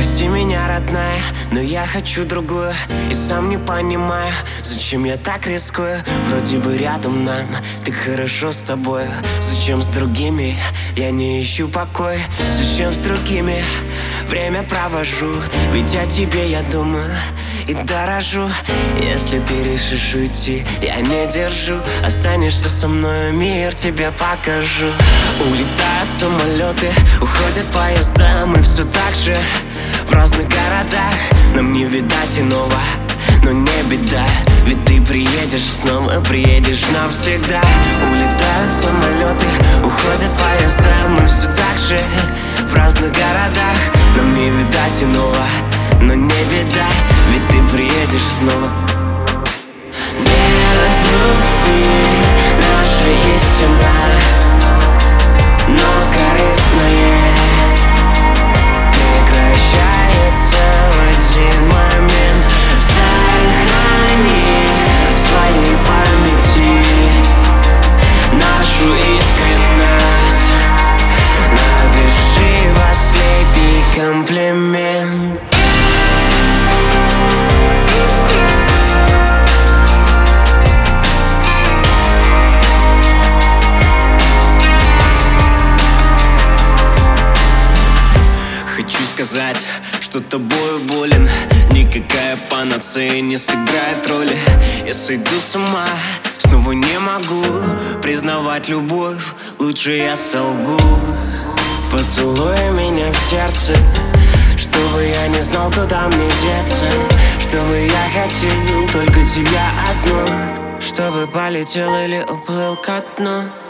Прости меня, родная, но я хочу другую. И сам не понимаю, зачем я так рискую. Вроде бы рядом нам, так хорошо с тобой. Зачем с другими я не ищу покой? Зачем с другими время провожу? Ведь о тебе я думаю и дорожу. Если ты решишь уйти, я не держу. Останешься со мной, мир тебе покажу. Улетают самолеты, уходят поезда. Мы все так же в разных городах. Нам не видать иного, но не беда. Ведь ты приедешь снова, приедешь навсегда. Улетают самолеты, уходят поезда. Мы все так же в разных городах. Нам не видать иного, но не беда. Ведь ты приедешь снова. Нет в любви наша истина, но корыстное прекращается в один момент. Сохрани в своей памяти нашу искренность. Напиши последний комплимент. Хочу сказать, что тобою болен. Никакая панацея не сыграет роли. Я сойду с ума, снова не могу признавать любовь. Лучше я солгу. Поцелуй меня в сердце, чтобы я не знал, куда мне деться. Чтобы я хотел только тебя одну. Чтобы полетел или уплыл ко дну.